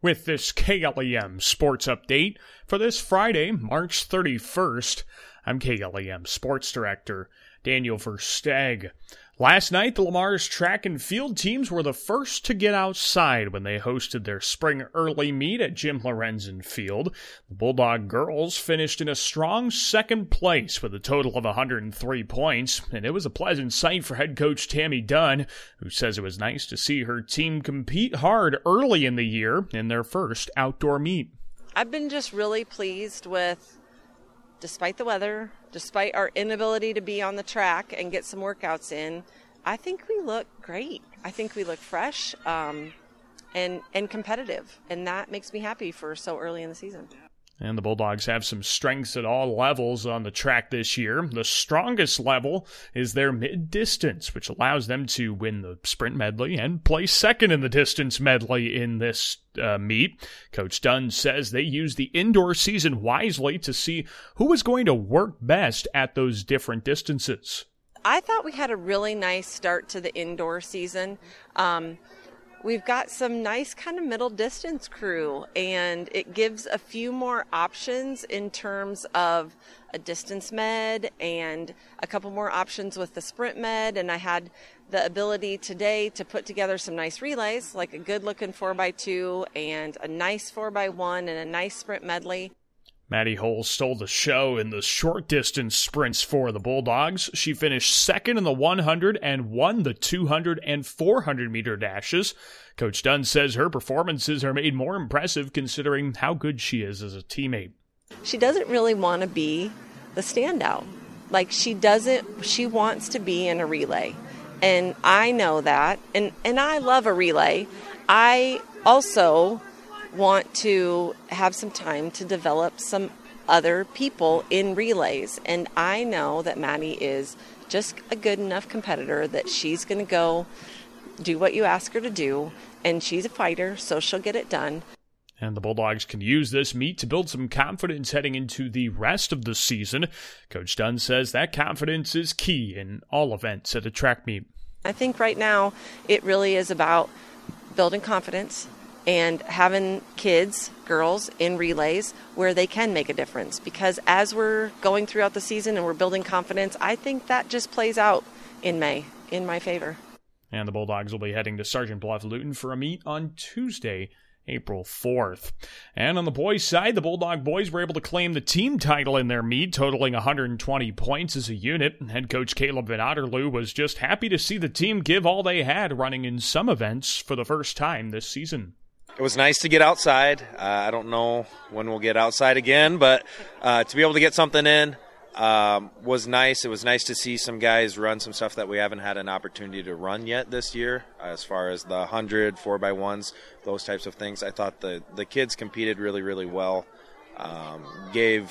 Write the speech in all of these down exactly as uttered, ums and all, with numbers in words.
with this K L E M Sports Update for this Friday, March thirty-first. I'm K L E M Sports Director Daniel Versteg. Last night, the Lamar's track and field teams were the first to get outside when they hosted their spring early meet at Jim Lorenzen Field. The Bulldog girls finished in a strong second place with a total of one hundred three points, and it was a pleasant sight for head coach Tammy Dunn, who says it was nice to see her team compete hard early in the year in their first outdoor meet. I've been just really pleased with, despite the weather, despite our inability to be on the track and get some workouts in, I think we look great. I think we look fresh um, and and competitive, and that makes me happy for so early in the season. And the Bulldogs have some strengths at all levels on the track this year. The strongest level is their mid-distance, which allows them to win the sprint medley and place second in the distance medley in this uh, meet. Coach Dunn says they use the indoor season wisely to see who is going to work best at those different distances. I thought we had a really nice start to the indoor season. Um, We've got some nice kind of middle distance crew, and it gives a few more options in terms of a distance med and a couple more options with the sprint med. And I had the ability today to put together some nice relays, like a good looking four by two and a nice four by one and a nice sprint medley. Maddie Hull stole the show in the short distance sprints for the Bulldogs. She finished second in the one hundred and won the two hundred and four hundred meter dashes. Coach Dunn says her performances are made more impressive considering how good she is as a teammate. She doesn't really want to be the standout. Like she doesn't, she wants to be in a relay. And I know that. And, and I love a relay. I also want to have some time to develop some other people in relays. And I know that Maddie is just a good enough competitor that she's going to go do what you ask her to do. And she's a fighter, so she'll get it done. And the Bulldogs can use this meet to build some confidence heading into the rest of the season. Coach Dunn says that confidence is key in all events at a track meet. I think right now it really is about building confidence and having kids, girls, in relays where they can make a difference. Because as we're going throughout the season and we're building confidence, I think that just plays out in May in my favor. And the Bulldogs will be heading to Sergeant Bluff-Luton for a meet on Tuesday, April fourth. And on the boys' side, the Bulldog boys were able to claim the team title in their meet, totaling one hundred twenty points as a unit. Head coach Caleb Van Otterloo was just happy to see the team give all they had running in some events for the first time this season. It was nice to get outside. Uh, I don't know when we'll get outside again, but uh, to be able to get something in um, was nice. It was nice to see some guys run some stuff that we haven't had an opportunity to run yet this year, as far as the one hundred, four by ones, those types of things. I thought the, the kids competed really, really well, um, gave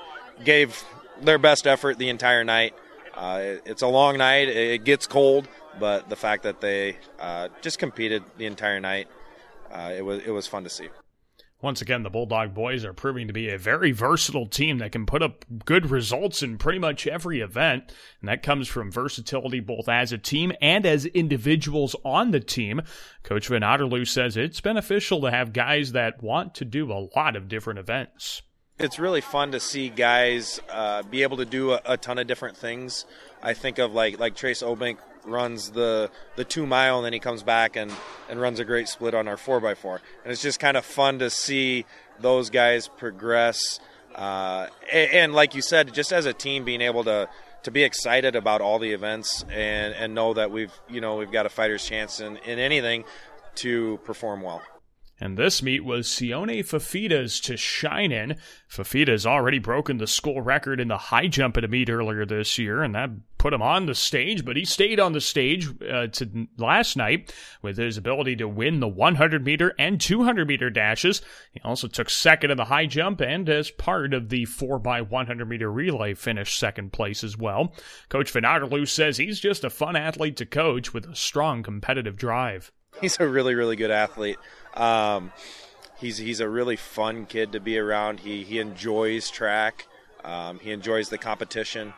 gave their best effort the entire night. Uh, it, it's a long night. It gets cold, but the fact that they uh, just competed the entire night, Uh, it was it was fun to see. Once again, the Bulldog boys are proving to be a very versatile team that can put up good results in pretty much every event, and that comes from versatility both as a team and as individuals on the team. Coach Van Otterloo says it's beneficial to have guys that want to do a lot of different events. It's really fun to see guys uh, be able to do a, a ton of different things. I think of like like Trace Obank runs the the two mile and then he comes back and, and runs a great split on our four by four. And it's just kind of fun to see those guys progress. Uh, and, and like you said, just as a team being able to, to be excited about all the events and, and know that we've you know we've got a fighter's chance in, in anything to perform well. And this meet was Sione Fafita's to shine in. Fafita's already broken the school record in the high jump at a meet earlier this year, and that put him on the stage, but he stayed on the stage uh, to last night with his ability to win the one hundred meter and two hundred meter dashes. He also took second in the high jump, and as part of the four by one hundred meter relay, finished second place as well. Coach Van Otterloo says he's just a fun athlete to coach with a strong competitive drive. He's a really, really good athlete. Um, he's he's a really fun kid to be around. He he enjoys track. Um, he enjoys the competition,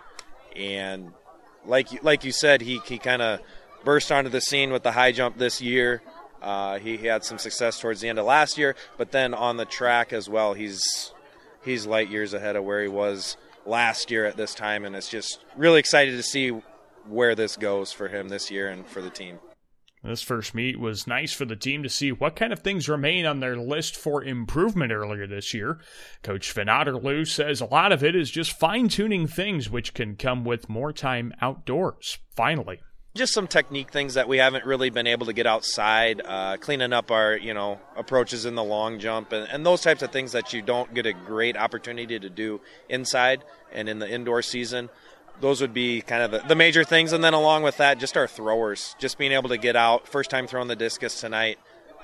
and like you, like you said, he he kind of burst onto the scene with the high jump this year. Uh, he, he had some success towards the end of last year, but then on the track as well, he's he's light years ahead of where he was last year at this time, and it's just really excited to see where this goes for him this year and for the team. This first meet was nice for the team to see what kind of things remain on their list for improvement earlier this year. Coach Van Otterloo says a lot of it is just fine-tuning things which can come with more time outdoors, finally. Just some technique things that we haven't really been able to get outside, uh, cleaning up our, you know, approaches in the long jump and, and those types of things that you don't get a great opportunity to do inside and in the indoor season. Those would be kind of the, the major things. And then along with that, just our throwers, just being able to get out, first time throwing the discus tonight,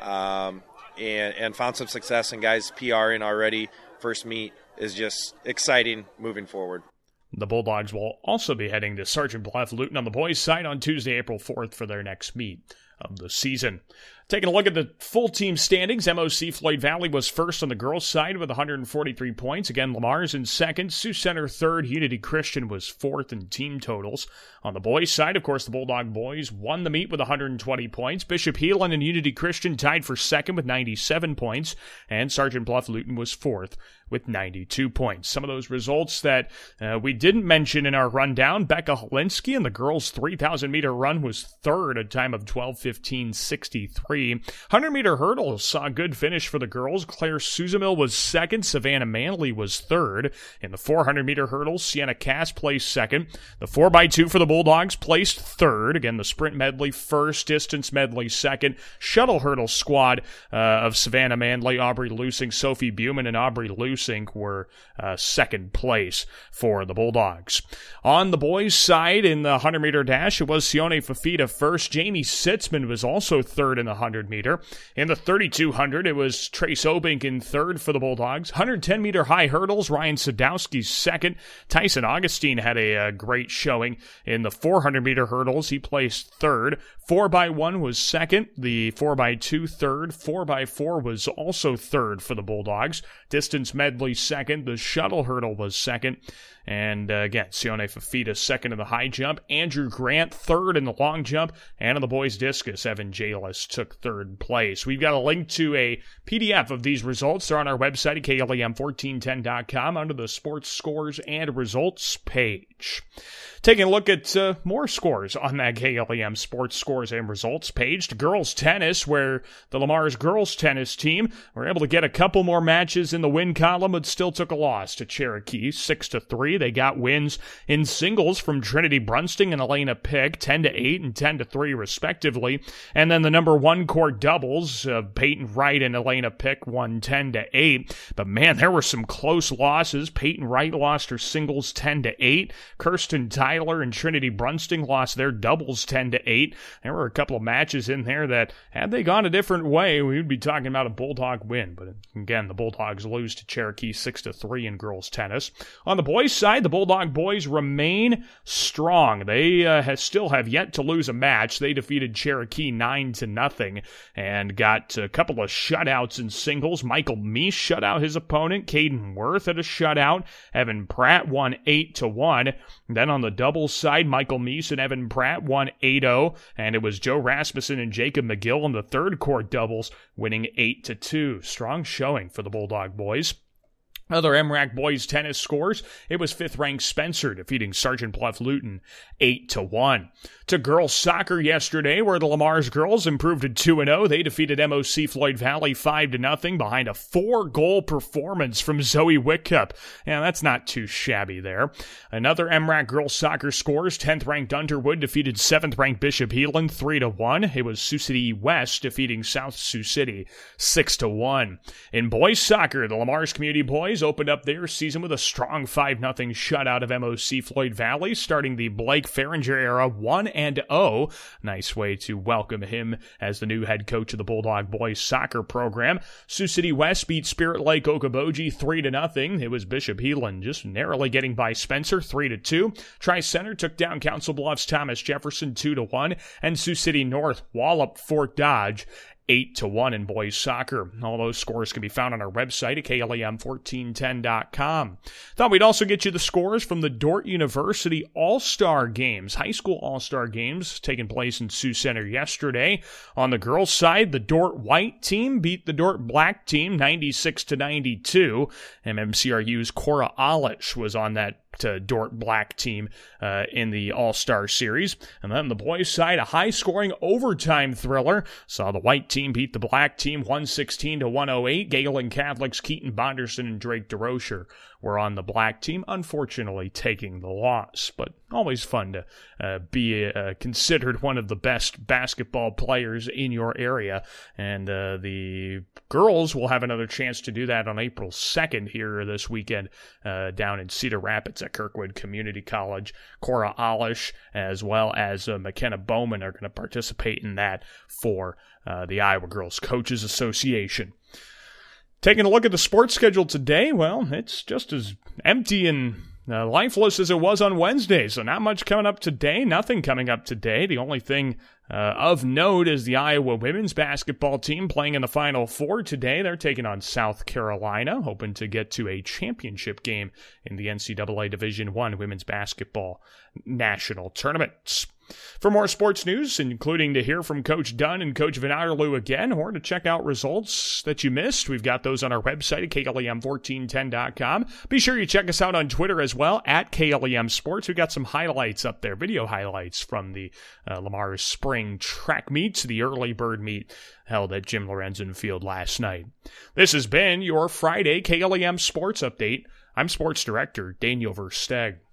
um, and, and found some success in guys PRing already. First meet is just exciting moving forward. The Bulldogs will also be heading to Sergeant Bluff Luton on the boys' side on Tuesday, April fourth for their next meet of the season. Taking a look at the full team standings, M O C Floyd Valley was first on the girls' side with one hundred forty-three points. Again, Lamar's in second, Sioux Center third, Unity Christian was fourth in team totals. On the boys' side, of course, the Bulldog boys won the meet with one hundred twenty points. Bishop Heelan and Unity Christian tied for second with ninety-seven points, and Sergeant Bluff Luton was fourth with ninety-two points. Some of those results that uh, we didn't mention in our rundown, Becca Holinsky in the girls' three thousand meter run was third at a time of twelve fifteen sixty-three. one hundred meter hurdles saw a good finish for the girls. Claire Suzamil was second. Savannah Manley was third. In the four hundred meter hurdles, Sienna Cass placed second. The four by two for the Bulldogs placed third. Again, the sprint medley first, distance medley second. Shuttle hurdle squad uh, of Savannah Manley, Aubrey Lusing, Sophie Buman, and Aubrey Lusing were uh, second place for the Bulldogs. On the boys' side, in the one hundred meter dash, it was Sione Fafita first. Jamie Sitzman was also third in the one hundred meter. In the thirty-two hundred, it was Trace Obink in third for the Bulldogs. one hundred ten meter high hurdles, Ryan Sadowski second. Tyson Augustine had a, a great showing in the four hundred meter hurdles. He placed third. four by one was second. The four by two third. four by four was also third for the Bulldogs. Distance medley second. The shuttle hurdle was second. And uh, again, Sione Fafita second in the high jump. Andrew Grant third in the long jump. And in the boys' discus, Evan Jalis took third place. We've got a link to a P D F of these results. They're on our website at K L E M fourteen ten dot com under the sports scores and results page. Taking a look at uh, more scores on that K L E M sports scores and results page. To girls tennis, where the Lamar's girls tennis team were able to get a couple more matches in the win column, but still took a loss to Cherokee, six to three. They got wins in singles from Trinity Brunsting and Elena Pick, ten to eight and ten to three respectively. And then the number one court doubles, uh, Peyton Wright and Elena Pick won ten to eight. But man, there were some close losses. Peyton Wright lost her singles ten to eight. Kirsten Tyler Tyler and Trinity Brunsting lost their doubles ten to eight. There were a couple of matches in there that, had they gone a different way, we would be talking about a Bulldog win. But again, the Bulldogs lose to Cherokee six to three in girls tennis. On the boys' side, the Bulldog boys remain strong. They uh, have, still have yet to lose a match. They defeated Cherokee nine to nothing and got a couple of shutouts in singles. Michael Meese shut out his opponent. Caden Worth had a shutout. Evan Pratt won eight to one. Then on the doubles side, Michael Meese and Evan Pratt won eight oh, and it was Joe Rasmussen and Jacob McGill in the third court doubles, winning eight to two. Strong showing for the Bulldog boys. Other M RAC boys tennis scores, it was fifth-ranked Spencer defeating Sergeant Bluff Luton eight to one. To girls soccer yesterday, where the Lamar's girls improved to two and oh. They defeated M O C Floyd Valley five to nothing behind a four-goal performance from Zoe Whitcup. Yeah, that's not too shabby there. Another M RAC girls soccer scores, tenth-ranked Underwood defeated seventh-ranked Bishop Heelan three to one. It was Sioux City West defeating South Sioux City six to one. In boys soccer, the Lamar's Community Boys opened up their season with a strong five nothing shutout of M O C Floyd Valley, starting the Blake Farringer era one and oh. Nice way to welcome him as the new head coach of the Bulldog boys soccer program. Sioux City West beat Spirit Lake Okoboji three to nothing. It was Bishop Heelan just narrowly getting by Spencer three to two. Tri-Center took down Council Bluffs Thomas Jefferson two to one, and Sioux City North walloped Fort Dodge eight to one in boys soccer. All those scores can be found on our website at K L A M fourteen ten dot com. Thought we'd also get you the scores from the Dordt University All-Star Games, high school All-Star Games taking place in Sioux Center yesterday. On the girls' side, the Dordt White team beat the Dordt Black team ninety-six to ninety-two. M M C R U's Cora Alish was on that to Dordt Black team uh, in the All-Star Series. And then on the boys' side, a high-scoring overtime thriller saw the white team beat the black team one sixteen to one oh eight. Galen Catholic's Keaton Bonderson and Drake DeRocher were on the black team, unfortunately taking the loss. But always fun to uh, be uh, considered one of the best basketball players in your area. And uh, the girls will have another chance to do that on April second here this weekend uh, down in Cedar Rapids at Kirkwood Community College. Cora Alish as well as uh, McKenna Bowman are going to participate in that for uh, the Iowa Girls Coaches Association. Taking a look at the sports schedule today, well, it's just as empty and uh, lifeless as it was on Wednesday, so not much coming up today, nothing coming up today. The only thing uh, of note is the Iowa women's basketball team playing in the Final Four today. They're taking on South Carolina, hoping to get to a championship game in the N C double A Division I Women's Basketball National Tournaments. For more sports news, including to hear from Coach Dunn and Coach Van Otterloo again, or to check out results that you missed, we've got those on our website at K L A M fourteen ten dot com. Be sure you check us out on Twitter as well, at K L A M Sports. We've got some highlights up there, video highlights from the uh, Lamar's spring track meets, the early bird meet held at Jim Lorenzen Field last night. This has been your Friday K L A M Sports Update. I'm Sports Director Daniel Versteg.